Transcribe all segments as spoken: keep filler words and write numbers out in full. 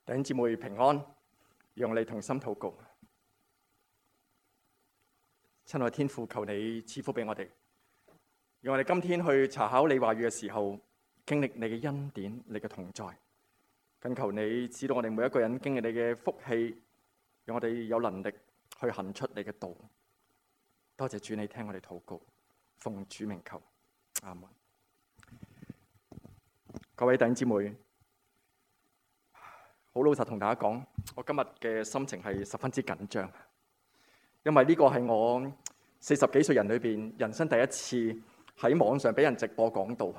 弟兄姊妹平安，讓我哋同心禱告。親愛天父，求你賜福俾我哋，讓我哋今天去查考你話語嘅時候，經歷你嘅恩典、你嘅同在。更求你指導我哋每一個人經歷你嘅福氣，讓我哋有能力去行出你嘅道。多謝主，你聽我哋禱告，奉主名求，阿門。各位弟兄姊妹，好老實同大家講，我今日嘅心情係十分之緊張，因為呢個係我四十幾歲人裏邊人生第一次喺網上俾人直播講道。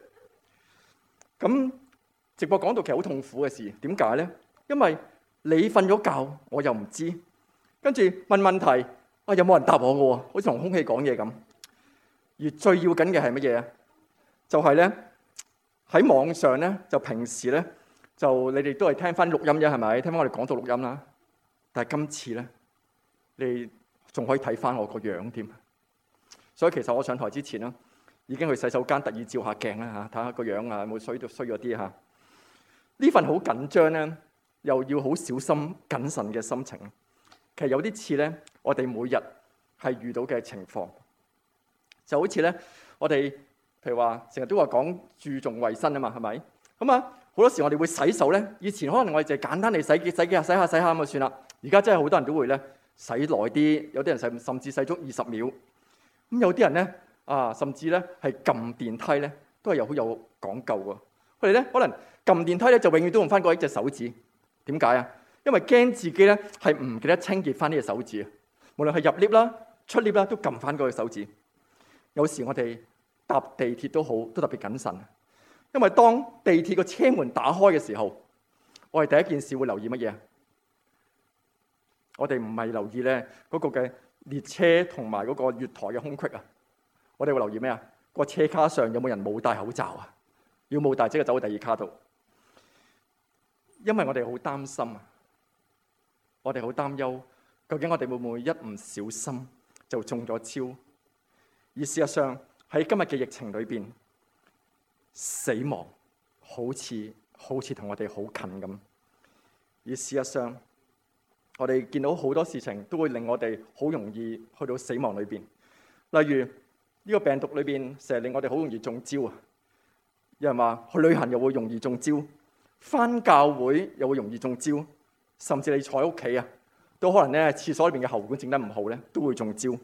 咁直播講道其實好痛苦嘅事，點解呢？因為你瞓咗覺，我又唔知，跟住問問題，啊有冇人答我嘅喎？好似同空氣講嘢咁。而最要緊嘅係乜嘢啊？就係咧喺網上咧，就平時咧。就你哋都係聽翻錄音啫，係咪？聽翻我哋講道錄音啦。但係今次咧，你仲可以睇翻我個樣添。所以其實我上台之前咧，已經去洗手間特意照下鏡啦嚇，睇下個樣啊有冇衰到衰咗啲嚇。呢份好緊張咧，又要好小心謹慎嘅心情，其實有啲似咧我哋每日係遇到嘅情況，就好似咧我哋譬如話成日都話講注重衞生啊嘛，係咪？咁啊〜好多時我哋會洗手咧，以前可能我哋就係簡單地洗幾洗幾下洗下洗下咁就算啦。而家真係好多人都會咧洗耐啲，有啲人洗甚至洗足二十秒。咁有啲人咧啊，甚至咧係撳電梯咧，都係有好有講究喎。佢哋咧可能撳電梯咧就永遠都用翻嗰一隻手指。點解啊？因為驚自己咧係唔記得清潔翻呢隻手指啊。無論係入 lift 啦、出 lift 啦，都撳翻嗰個手指。有時我哋搭地鐵都好，都特別謹慎。因為當地鐵個車門打開嘅時候，我哋第一件事會留意乜嘢？我哋唔係留意咧嗰個嘅列車同埋嗰個月台嘅空隙啊，我哋會留意咩啊？個車卡上有冇人冇戴口罩啊？要冇戴即刻走去第二卡度，因為我哋好擔心啊，我哋好擔憂，究竟我哋會唔會一唔小心就中咗招？而事實上喺今日嘅疫情裏邊，死亡好似好似同我哋好近咁，而事實上，我哋見到好多事情都會令我哋好容易去到死亡裏邊。例如呢個病毒裏邊，成日令我哋好容易中招啊！有人話去旅行又會容易中招，返教會又會容易中招，甚至你坐喺屋企啊，都可能咧廁所裏邊嘅喉管整得唔好咧，都會中招。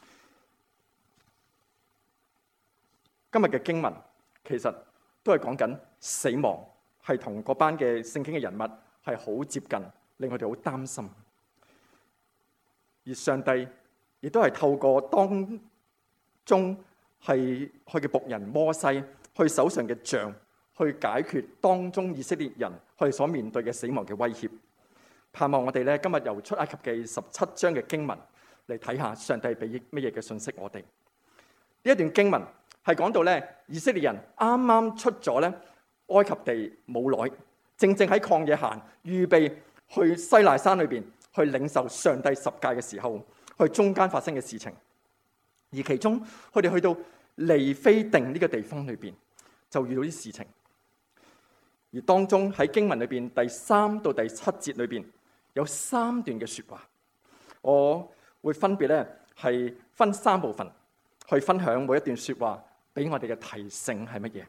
今日嘅經文，其實都係講緊死亡，係同嗰班嘅聖經嘅人物係好接近，令佢哋好擔心。而上帝亦都係透過當中係佢嘅僕人摩西，佢手上嘅杖，去解決當中以色列人佢哋所面對嘅死亡嘅威脅。盼望我哋咧今日由出埃及記十七章嘅經文嚟睇下上帝俾乜嘢嘅信息我哋。呢一段經文係講到咧，以色列人啱啱出咗咧埃及地冇耐，正正喺曠野行，預備去西奈山裏邊去領受上帝十誡嘅時候，去中間發生嘅事情。而其中佢哋去到利非定呢個地方裏邊，就遇到啲事情。而當中喺經文裏邊第三到第七節裏邊有三段嘅說話，我會分別咧係分三部分去分享每一段說話。俾我哋嘅提醒係乜嘢？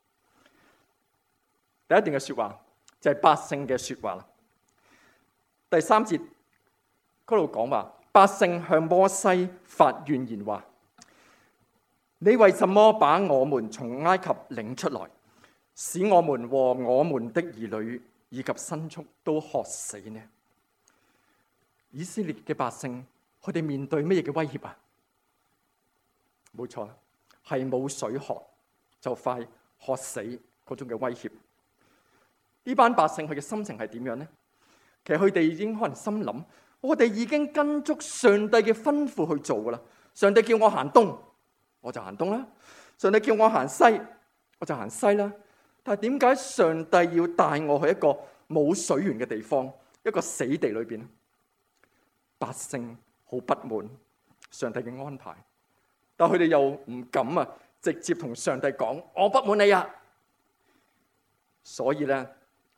第一段嘅說話就係百姓嘅說話啦。第三節嗰度講話，百姓向摩西發怨言話：你為什麼把我們從埃及領出來，使我們和我們的兒女以及牲畜都渴死呢？以色列嘅百姓，佢哋面對乜嘢嘅威脅啊？冇錯。係冇水喝就快渴死嗰種嘅威脅。呢班百姓佢嘅心情係點樣呢？其實佢哋已經可能心諗：我哋已經跟足上帝嘅吩咐去做噶啦。上帝叫我行東，我就行東啦；上帝叫我行西，我就行西啦。但係點解上帝要帶我去一個冇水源嘅地方，一個死地裏邊？百姓好不滿上帝嘅安排。但佢哋又唔敢啊，直接同上帝講：我不滿你啊！所以咧，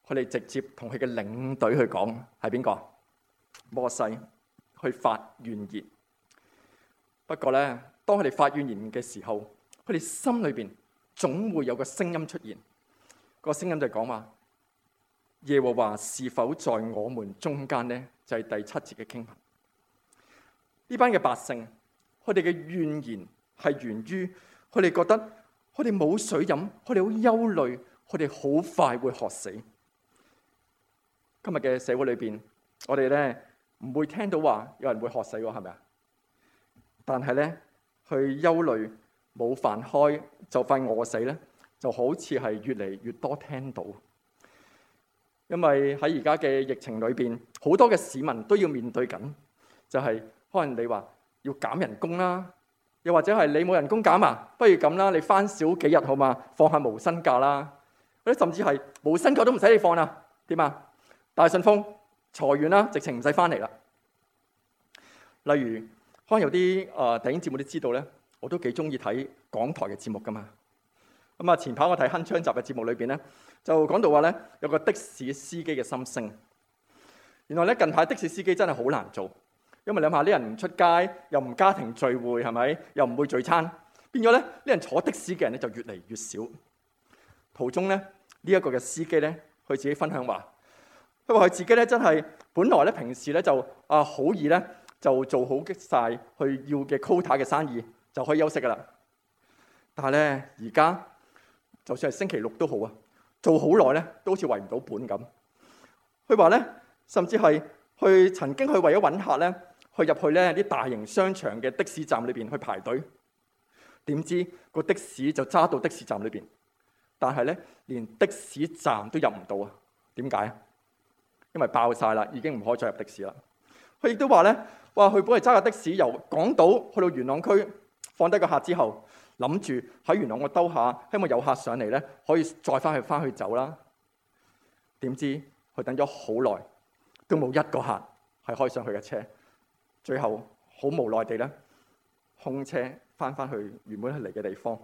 佢哋直接同佢嘅領隊去講，係邊個？摩西去發怨言。不過咧，當佢哋發怨言嘅時候，佢哋心裏邊總會有個聲音出現。個聲音就係講話：耶和華是否在我們中間呢？就係第七節嘅經文。呢班嘅百姓，佢哋嘅怨言係源於佢哋覺得佢哋冇水飲，佢哋好憂慮，佢哋好快會渴死。今日嘅社會裏邊，我哋咧唔會聽到話有人會渴死喎，係咪啊？但係咧，去憂慮冇飯開就快餓死咧，就好似係越嚟越多聽到。因為喺而家嘅疫情裏邊，好多嘅市民都要面對緊，就係可能你話要減人工啦，又或者係你冇人工減啊，不如咁啦，你翻少幾日好嘛，放下無薪假啦，或者甚至係無薪假都唔使你放啦，點啊？大信封裁員啦，直情唔使翻嚟啦。例如，可能有啲誒電影節目都知道咧，我都幾中意睇港台嘅節目噶嘛。咁啊，前排我睇《鏗鏘集》嘅節目裏邊咧，就講到話咧，有個的士司機嘅心聲。原來咧，近排的士司機真係好難做，因為你諗下，啲人唔出街，又唔家庭聚會，係咪？又唔會聚餐，變咗咧，啲人坐的士嘅人咧就越嚟越少。途中咧，呢一個嘅司機咧，佢自己分享話，佢話佢自己咧真係本來咧平時咧就啊好易咧就做好晒去要嘅 quota 嘅生意，就可以休息噶啦。但係咧而家，就算係星期六都好啊，做好耐咧，都好似為唔到本咁。佢話咧，甚至係去曾經去為咗揾客咧，去入去咧啲大型商場嘅的，的士站裏邊去排隊。點知個的士就揸到的士站裏邊，但係咧連的士站都入唔到啊？點解啊？因為爆晒啦，已經唔可以再入的士啦。佢亦都話咧，話佢本嚟揸架的士由港島去到元朗區，放低個客之後，諗住喺元朗個兜下，希望有客上嚟咧，可以再翻去翻去走啦。點知佢等咗好耐，都冇一個客係開上去嘅車。最後好無奈地咧，空車翻翻去原本嚟嘅地方。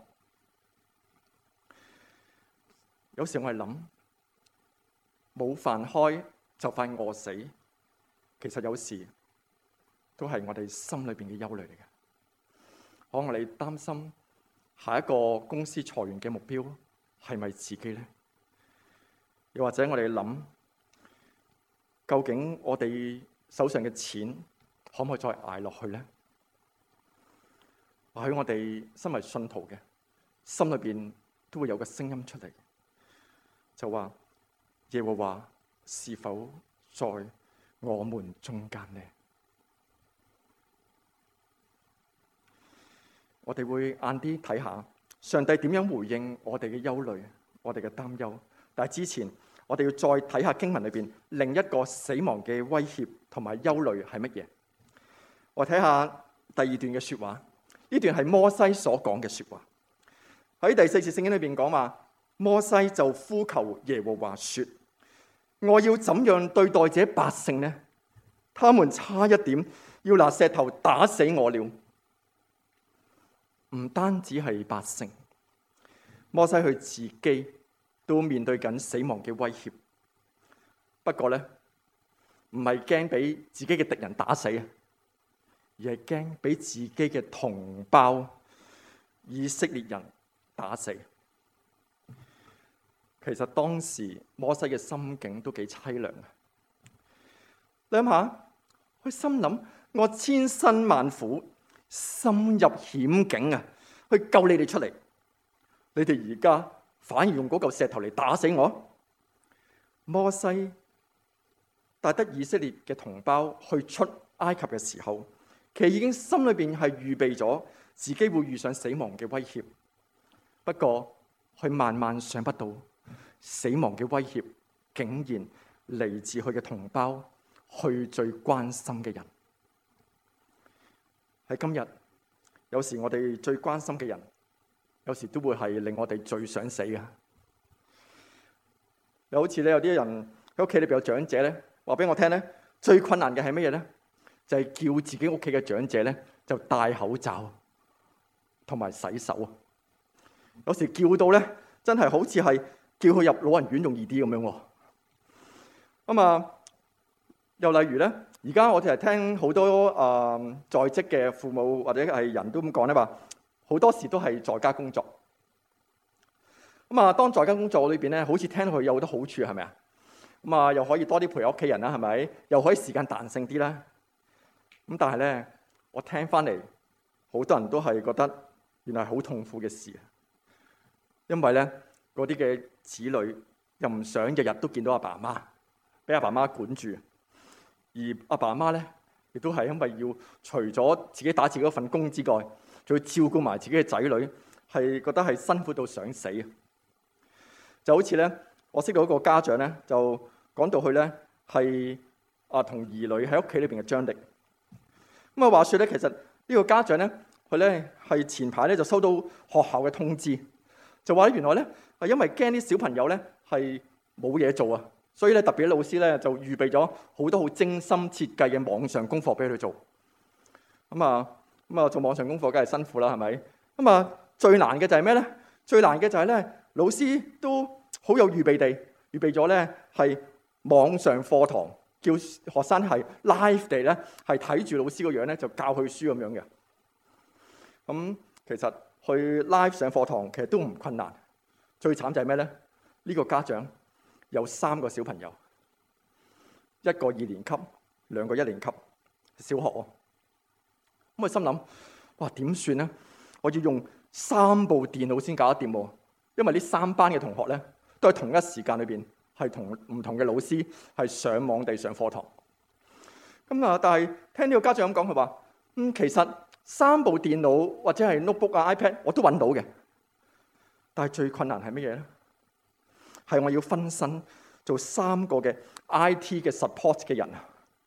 有時我係諗，冇飯開就快餓死，其實有時都係我哋心裏邊嘅憂慮嚟嘅。可能我哋擔心下一個公司裁員嘅目標係咪自己呢？又或者我哋諗，究竟我哋手上嘅錢可唔可以再捱落去呢？或許我哋身為信徒嘅心裏邊都會有個聲音出嚟，就話耶和華是否在我們中間呢？我哋會晏啲睇下上帝點樣回應我哋嘅憂慮、我哋嘅擔憂。但係之前，我哋要再睇下經文裏邊另一個死亡嘅威脅同埋憂慮係乜嘢？我睇下第二段嘅說話，呢段係摩西所講嘅說話。喺第四節聖經裏邊講話，摩西就呼求耶和華說：我要怎樣對待這百姓呢？他們差一點要拿石頭打死我了。唔單止係百姓，摩西佢自己都面對緊死亡嘅威脅。不過咧，唔係驚俾自己嘅敵人打死啊，而係驚俾自己嘅同胞以色列人打死。其實當時摩西嘅心境都幾淒涼啊！你諗下，佢心諗：我千辛萬苦，深入險境啊，去救你哋出嚟，你哋而家反而用嗰嚿石頭嚟打死我。摩西帶得以色列嘅同胞去出埃及嘅時候，其實已經心裏邊係預備咗自己會遇上死亡嘅威脅。不過佢萬萬想不到，死亡嘅威脅竟然嚟自佢嘅同胞，去最關心嘅人。喺今日，有時我哋最關心嘅人，有時都會係令我哋最想死嘅。又好似咧，有啲人喺屋企裏邊有長者咧，話俾我聽咧，最困難嘅係乜嘢咧？就係叫自己屋企嘅長者咧，就戴口罩同埋洗手。有時叫到咧，真係好似係叫佢入老人院容易啲咁樣喎。 咁啊，又例如咧，而家我哋係聽好多啊、呃、在職嘅父母或者係人都咁講咧，話好多時都係在家工作。咁啊，當在家工作裏邊咧，好似聽落去有好多好處，係咪啊？咁啊，又可以多啲陪屋企人啦，係咪？又可以時間彈性啲啦。咁但係咧，我聽翻嚟，好多人都係覺得原來係好痛苦嘅事，因為咧嗰啲嘅子女又唔想日日都見到阿爸阿媽，俾阿爸阿媽管住，而阿爸阿媽咧亦都係因為要除咗自己打自己嗰份工之外，仲要照顧埋自己嘅仔女，係覺得係辛苦到想死。就好似咧，我識到一個家長咧，就講到佢咧係啊同兒女喺屋企裏邊嘅張力。咁啊話説咧，其實呢個家長咧，佢咧係前排咧就收到學校嘅通知，就話原來咧係因為驚啲小朋友咧係冇嘢做啊，所以咧特別啲老師咧就預備咗好多好精心設計嘅網上功課俾佢做。咁啊咁啊做網上功課梗係辛苦啦，係咪？咁啊最難嘅就係咩咧？最難嘅就係咧，老師都好有預備地預備咗咧係網上課堂，叫學生係 live 地咧係睇住老師個樣咧就教佢書咁樣嘅。咁其實去 live 上課堂其實都唔困難，最慘就係咩咧？呢個家長有三個小朋友，一個二年級，兩個一年級，小學喎。咁佢心諗：哇，點算咧？我要用三部電腦先搞得掂喎，因為呢三班嘅同學咧都係同一時間裏邊係同唔同嘅老師係上網地上課堂。咁啊，但係聽呢個家長咁講，佢話：嗯，其實三部電腦或者係 notebook 啊、iPad 我都揾到嘅，但係最困難係乜嘢咧？係我要分身做三個嘅 I T 嘅 support 嘅人啊，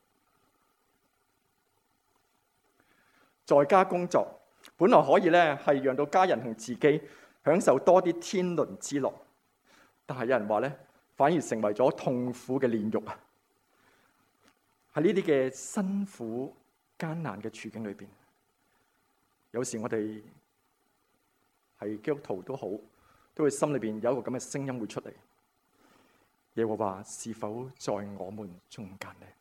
在家工作本來可以咧係讓到家人同自己享受多啲天倫之樂，但係有人話咧，反而成為咗痛苦嘅煉獄啊！喺呢啲嘅辛苦艱難嘅處境裏邊，有時我哋係基督徒都好，都會心裏邊有一個咁嘅聲音會出嚟。耶和華是否在我們中間呢？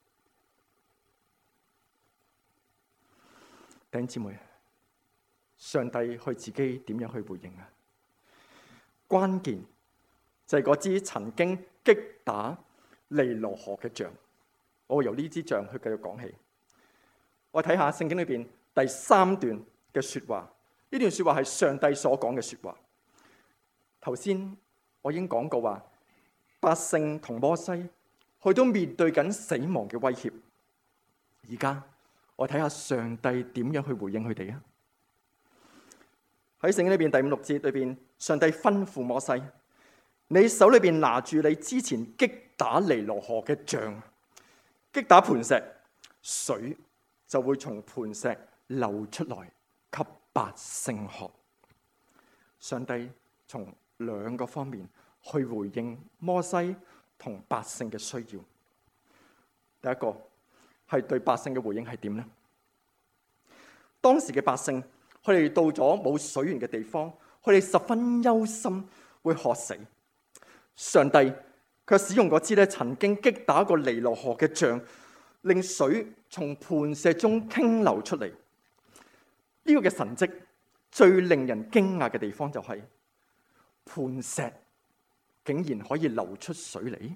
弟兄姊妹，上帝去自己點樣去回應啊？關鍵就係嗰支曾經擊打尼羅河嘅杖。我會由呢支杖去繼續講起。我睇下聖經裏邊第三段嘅說話，呢段說話係上帝所講嘅說話。頭先我已經講過話，百姓同摩西去到面對緊死亡嘅威脅。而家我睇下上帝點樣去回應佢哋啊！喺聖經裏邊第五六節裏邊，上帝吩咐摩西：你手裏邊拿住你之前擊打尼羅河嘅杖，擊打磐石，水就會從磐石流出來給百姓喝。上帝從兩個方面去回應摩西同百姓嘅需要。第一個係對百姓嘅回應係點呢？當時嘅百姓，佢哋到咗冇水源嘅地方，佢哋十分憂心會渴死。上帝卻使用嗰支咧曾經擊打過尼羅河嘅杖，令水從磐石中傾流出嚟。呢個嘅神蹟最令人驚訝嘅地方就係磐石竟然可以流出水嚟。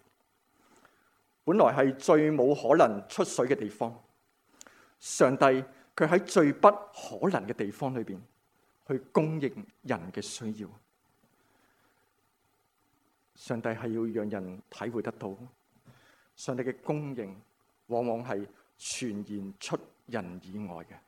本來係最冇可能出水嘅地方，上帝佢喺最不可能嘅地方裏邊去供應人嘅需要。上帝係要讓人體會得到，上帝嘅供應往往係全然出人意外嘅。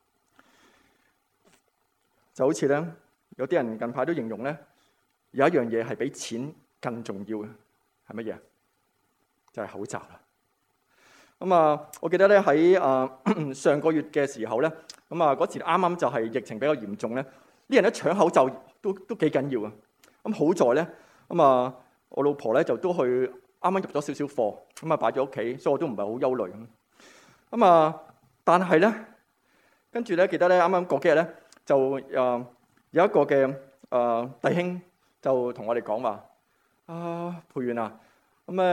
就好似咧，有啲人近排都形容咧，有一樣嘢係比錢更重要嘅，係乜嘢？就係口罩啦。咁啊，我記得咧喺啊上個月嘅時候咧，咁啊嗰時啱啱就係疫情比較嚴重咧，啲人一搶口罩都都幾緊要啊。咁好在咧，咁啊我老婆咧就都去啱啱入咗少少貨，咁啊擺咗屋企，所以我都唔係好憂慮。咁啊，但係咧，跟住咧記得咧啱啱過幾日咧，就啊有一個嘅啊弟兄就同我哋講話：啊培元啊，咁咧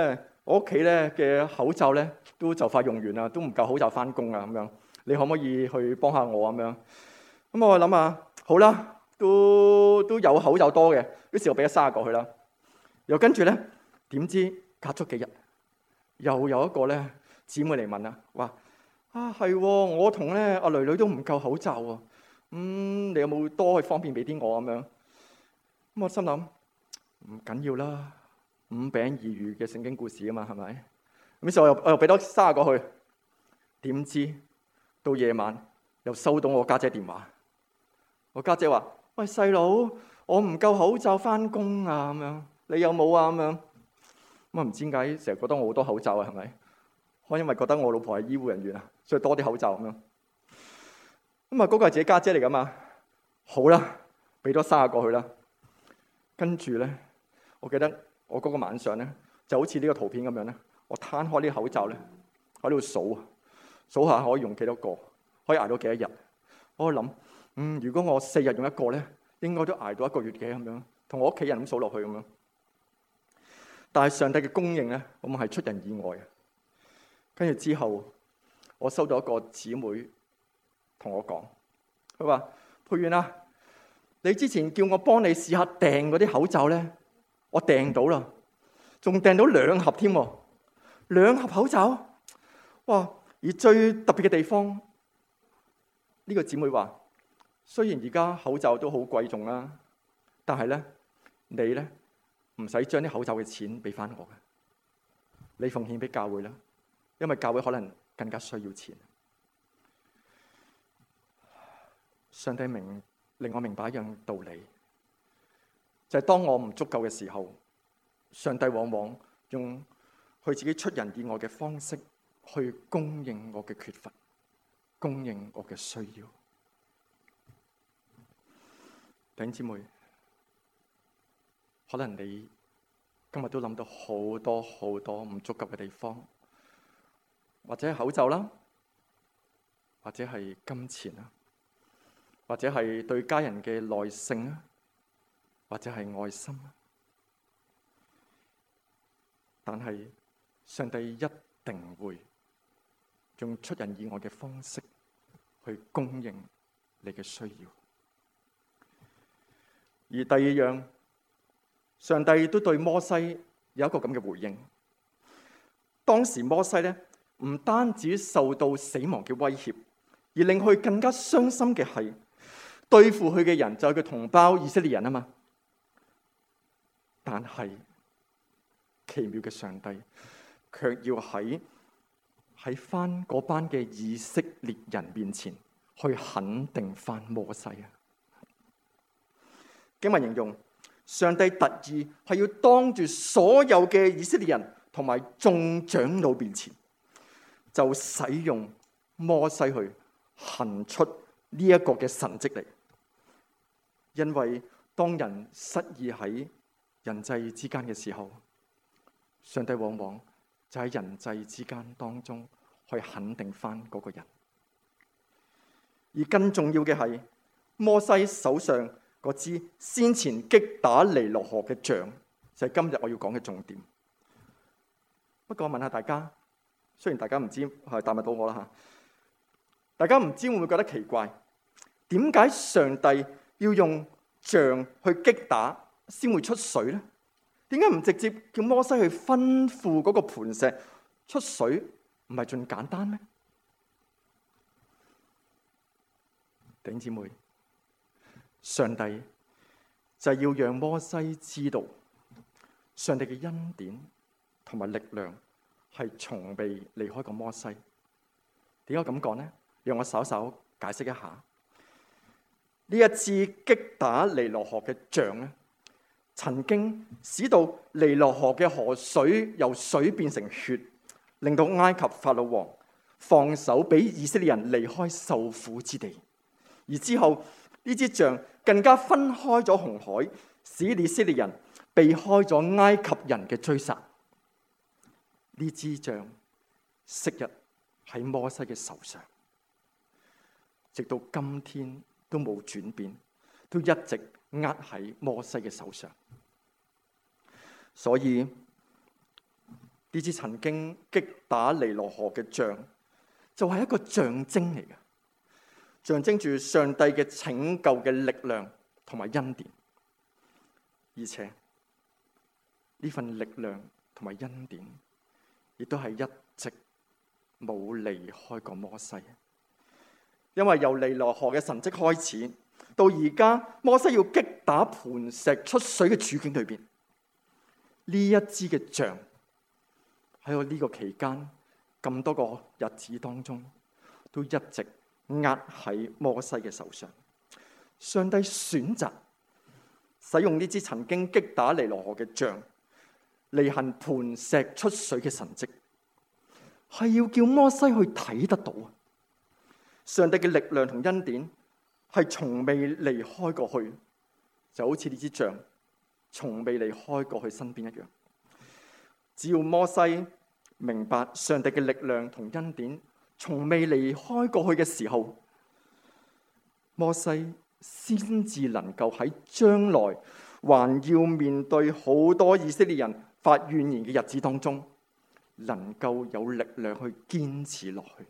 我屋企咧嘅口罩咧都就快用完啦，都唔夠口罩翻工啊咁樣。你可唔可以去幫下我咁樣？咁我諗下，好啦，都都有口罩多嘅，於是我俾咗三十個去啦。又跟住咧，點知隔咗幾日，又有一個咧姊妹嚟問啦，話啊係，我同咧阿女女都唔夠口罩喎。嗯，你有冇多去方便俾啲我咁樣？咁我心諗唔緊要啦，五餅二魚嘅聖經故事啊嘛，係咪？咁於是我又我又俾多三十個去，點知到夜晚又收到我家姐電話。我家姐話：喂，細佬，我唔夠口罩翻工啊咁樣，你有冇啊咁樣？咁啊唔知點解成日覺得我好多口罩啊，係咪？可能因為覺得我老婆係醫護人員啊，所以多啲口罩咁樣。咁啊，嗰個係自己家姐嚟噶嘛？好啦，俾多三十個去啦。跟住咧，我記得我嗰個晚上咧，就好似呢個圖片咁樣咧，我攤開呢啲口罩咧，喺度數數下可以用幾多個，可以捱到幾多日。我諗，嗯，如果我四日用一個咧，應該都捱到一個月嘅咁樣，同我屋企人咁數落去咁樣。但係上帝嘅供應咧，我係出人意外嘅。跟住之後，我收到一個姊妹同我講，佢話：培元啊，你之前叫我幫你試下訂嗰啲口罩咧，我訂到啦，仲訂到兩盒添喎，兩盒口罩，哇！而最特別嘅地方，呢個姊妹話：雖然而家口罩都好貴重啦，但係咧，你咧唔使將啲口罩嘅錢俾翻我嘅，你奉獻俾教會啦，因為教會可能更加需要錢。上帝明令我明白一樣道理，就係當我唔足夠嘅時候，上帝往往用佢自己出人意外嘅方式去供應我嘅缺乏，供應我嘅需要。弟兄姊妹，可能你今日都諗到好多好多唔足夠嘅地方，或者係口罩啦，或者係金錢啦，或者係對家人嘅耐性啊，或者係愛心啊，但係上帝一定會用出人意外嘅方式去供應你嘅需要。而第二樣，上帝都對摩西有一個咁嘅回應。當時摩西咧唔單止受到死亡嘅威脅，而令佢更加傷心嘅係，對付佢嘅人就係佢同胞以色列人啊嘛。但係奇妙嘅上帝，卻要喺喺翻嗰班嘅以色列人面前去肯定翻摩西啊！經文形容上帝特意係要當住所有嘅以色列人同埋眾長老面前，就使用摩西去行出呢一個嘅神蹟嚟。因為當人失意喺人際之間嘅時候，上帝往往就喺人際之間當中去肯定翻嗰個人。而更重要嘅係，摩西手上嗰支先前擊打尼羅河嘅杖，就係今日我要講嘅重點。不過我問下大家，雖然大家唔知係答唔到我啦吓，大家唔知會唔會覺得奇怪？點解上帝要用杖去擊打先會出水咧？點解唔直接叫摩西去吩咐嗰個磐石出水？唔係仲簡單咩？弟兄姊妹，上帝就係要讓摩西知道，上帝嘅恩典同埋力量係從未離開過摩西。點解咁講呢？讓我稍稍解釋一下。呢一次擊打尼羅河嘅杖咧，曾經使到尼羅河嘅河水由水變成血，令到埃及法老王放手俾以色列人離開受苦之地。而之後呢支杖更加分開咗紅海，使以色列人避開咗埃及人嘅追殺。呢支杖昔日喺摩西嘅手上，直到今天都冇轉變，都一直握喺摩西嘅手上。所以呢支曾經擊打尼羅河嘅杖，就係一個象徵嚟嘅，象徵住上帝嘅拯救嘅力量同埋恩典。而且呢份力量同埋恩典，亦都係一直冇離開過摩西。因為由尼羅河嘅神蹟開始，到而家摩西要擊打磐石出水嘅處境裏邊，呢一支嘅杖喺我呢個期間咁多個日子當中，都一直握喺摩西嘅手上。上帝選擇使用呢支曾經擊打尼羅河嘅杖嚟行磐石出水嘅神蹟，係要叫摩西去睇得到啊！上帝嘅力量同恩典係從未離開過去，就好似呢支杖從未離開過去身邊一樣。只要摩西明白上帝嘅力量同恩典從未離開過去嘅時候，摩西先至能夠喺將來還要面對好多以色列人發怨言嘅日子當中，能夠有力量去堅持落去。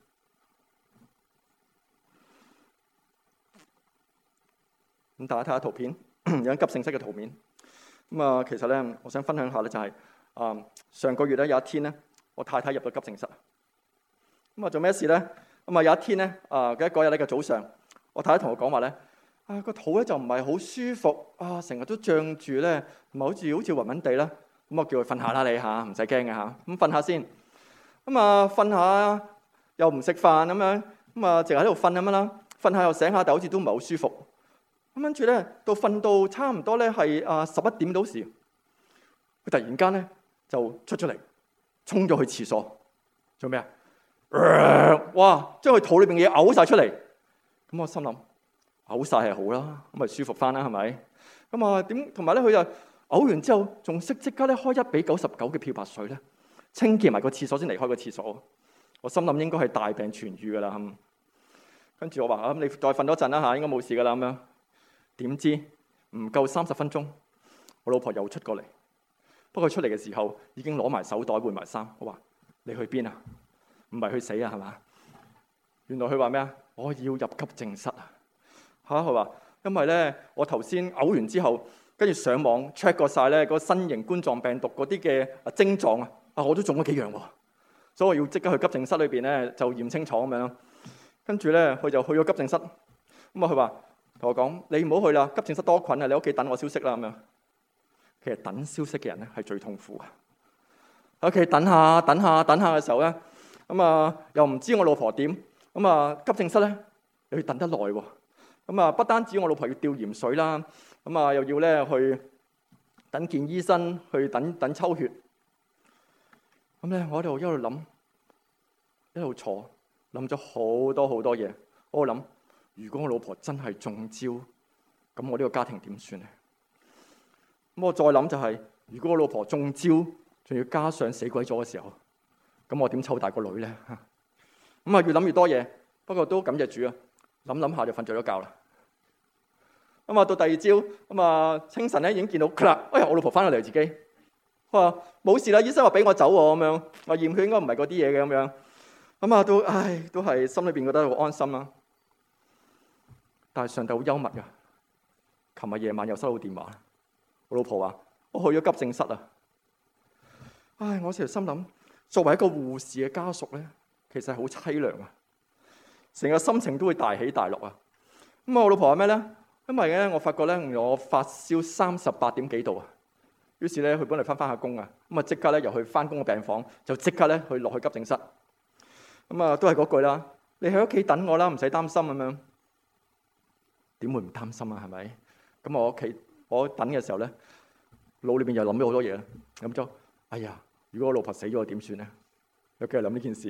咁大家睇下圖片，有急症室嘅圖面。咁啊，其實咧，我想分享一下咧，就係啊，上個月咧有一天咧，我太太入咗急症室。咁啊，做咩事咧？咁啊，有一天咧，啊，記得嗰日咧嘅早上，我太太同我講話咧，啊個肚咧就唔係好舒服，啊成日都脹住咧，同埋好似好似暈暈地啦。咁我叫佢瞓下啦，你嚇唔使驚嘅嚇，咁瞓下先。咁啊，瞓下又唔食飯咁樣，咁啊，淨係喺度瞓咁樣啦。瞓下又醒下，但好似都唔係好舒服。咁跟住咧，到瞓到差唔多咧係啊十一點到時，佢突然間咧就出咗嚟，衝咗去廁所做咩啊？哇！將佢肚裏邊嘅嘢嘔晒出嚟。咁我心諗嘔晒係好啦，咁咪舒服翻啦，係咪？咁啊點？同埋咧，佢就嘔完之後，仲識即刻咧開一比九十九嘅漂白水咧，清潔埋個廁所先離開個廁所。我心諗應該係大病痊愈噶啦。跟住我話：咁你再瞓多陣啦嚇，應該冇事噶啦咁樣。點知唔夠三十分鐘，我老婆又出過嚟。不過出嚟嘅時候已經攞埋手袋換埋衫。我話：你去邊啊？唔係去死啊？係嘛？原來佢話咩啊？我要入急症室啊！嚇佢話，因為咧我頭先嘔完之後，跟住上網 check 過晒咧個新型冠狀病毒嗰啲嘅症狀啊，啊我都中咗幾樣喎，所以我要即刻去急症室裏邊咧就驗清楚咁樣咯。跟住咧佢就去咗急症室，咁啊佢話同我講：你唔好去啦，急症室多菌啊，你屋企等我消息啦咁樣。其實等消息嘅人咧係最痛苦嘅。喺屋企等下等下等下嘅時候咧，咁啊又唔知我老婆點，咁啊急症室咧又要等得耐喎。咁啊不單止我老婆要吊鹽水啦，咁啊又要咧去等見醫生，去等等抽血。咁咧我喺度一路諗，一路坐，諗咗好多好多嘢。我諗，如果我老婆真係中招，咁我呢個家庭點算咧？咁我再諗就係、是，如果我老婆中招，仲要加上死鬼咗嘅時候，咁我點湊大個女咧？咁啊越諗越多嘢，不過都感謝主啊！諗諗下就瞓着咗覺啦。咁啊到第二朝，咁啊清晨咧已經見到佢啦。哎呀，我老婆翻咗嚟自己，佢話冇事啦，醫生話俾我走喎咁樣，話驗血應該唔係嗰啲嘢嘅咁樣。咁啊都唉都係心裏邊覺得好安心啦。但係上帝好幽默噶，琴日夜晚又收到電話，我老婆話我去咗急症室啊。唉，我成日心諗，作為一個護士嘅家屬咧，其實係好淒涼啊，成個心情都會大起大落啊。咁啊，我老婆話咩咧？因為咧，我發覺咧，我發燒三十八點幾度啊。於是咧，佢本嚟翻翻下工啊，咁啊即刻咧又去翻工嘅病房，就即刻咧去落去急症室。咁啊，都係嗰句啦，你喺屋企等我啦，唔使擔心咁樣。點會唔擔心啊？係咪？咁我屋企我等嘅時候咧，腦裏邊又諗咗好多嘢啦。咁就哎呀，如果我老婆死咗，我點算咧？又繼續諗呢件事。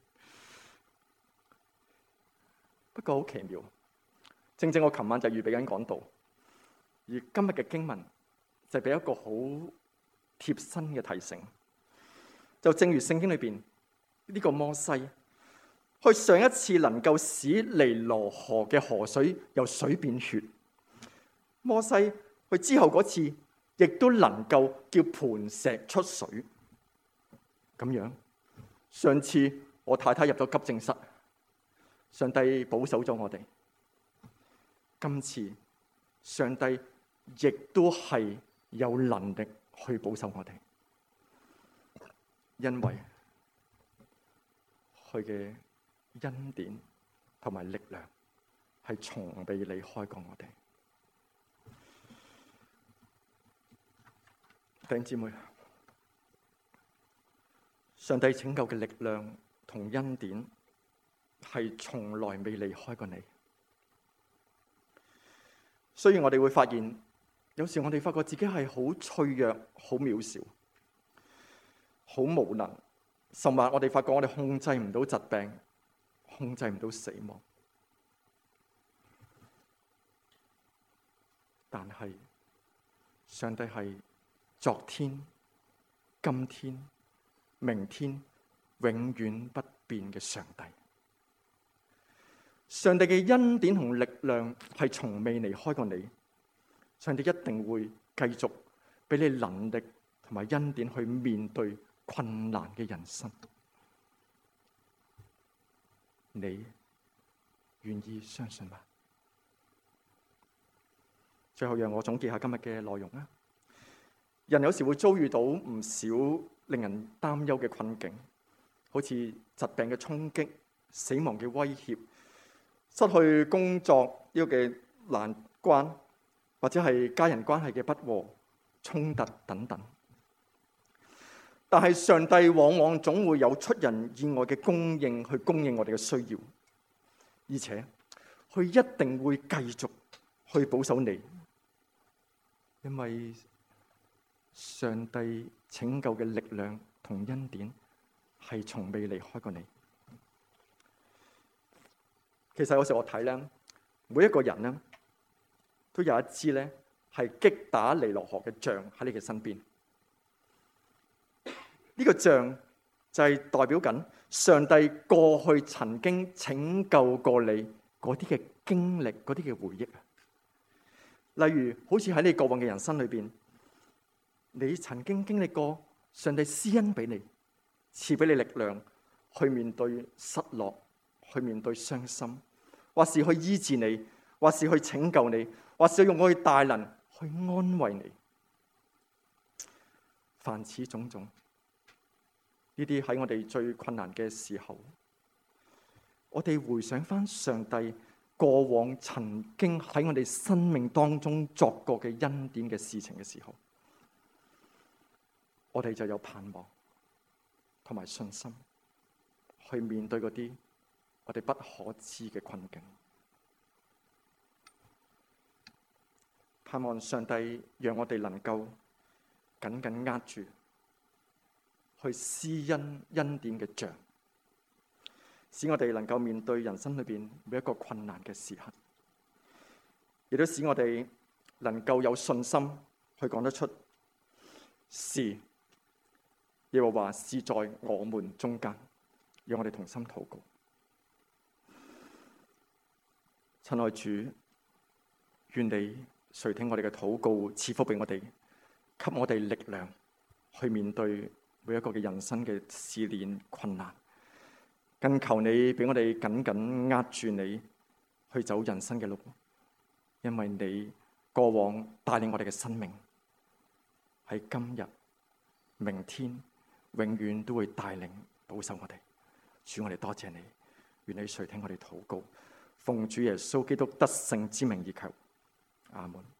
不過好奇妙，正正我琴晚就預備緊講道，而今日嘅經文就俾一個好貼身嘅提醒。就正如聖經裏邊呢個摩西，佢上一次能夠使尼羅河嘅河水由水變血，摩西佢之後嗰次亦都能夠叫磐石出水。 咁樣，上次我太太入咗急症室，上帝保守咗我哋。今次上帝亦都係有能力去保守我哋，因為佢嘅恩典同埋力量係從未離開過我哋。弟兄姊妹，上帝拯救嘅力量同恩典係從來未離開過你。雖然我哋會發現，有時我哋發覺自己係好脆弱、好渺小、好無能，甚至我哋發覺我哋控制唔到疾病，控制唔到死亡。但係上帝係昨天、今天、明天永遠不變嘅上帝。上帝嘅恩典同力量係從未離開過你。上帝一定會繼續俾你能力同埋恩典去面對困難嘅人生。你願意相信嗎？最後讓我總結下今日嘅內容啦。人有時會遭遇到唔少令人擔憂嘅困境，好似疾病嘅衝擊、死亡嘅威脅、失去工作呢個嘅難關，或者係家人關係嘅不和、衝突等等。但係上帝往往總會有出人意外嘅供應去供應我哋嘅需要，而且佢一定會繼續去保守你，因為上帝拯救嘅力量同恩典係從未離開過你。其實有時我睇咧，每一個人咧都有一支咧係擊打尼羅河嘅杖喺你嘅身邊。呢個杖就係代表緊上帝過去曾經拯救過你嗰啲嘅經歷、嗰啲嘅回憶。例如，好似喺你過往嘅人生裏邊，你曾經經歷過上帝施恩俾你，賜俾你力量去面對失落，去面對傷心，或是去醫治你，或是去拯救你，或是用我嘅大能去安慰你。凡此種種，呢啲喺我哋最困難嘅時候，我哋回想翻上帝過往曾經喺我哋生命當中作過嘅恩典嘅事情嘅時候，我哋就有盼望同埋信心去面對嗰啲我哋不可知嘅困境。盼望上帝讓我哋能夠緊緊握住去施恩恩典嘅杖，使我哋能夠面對人生裏邊每一個困難嘅時刻，亦都使我哋能夠有信心去講得出是耶和華是在我們中間。讓我哋同心禱告。親愛主，願你垂聽我哋嘅禱告，賜福俾我哋，給我哋力量去面對每一個嘅人生嘅試煉困難。更求你俾我哋緊緊握住你去走人生嘅路，因為你過往帶領我哋嘅生命，喺今日、明天，永遠都會帶領保守我哋。主，我哋多謝你，願你垂聽我哋禱告，奉主耶穌基督得勝之名而求，阿門。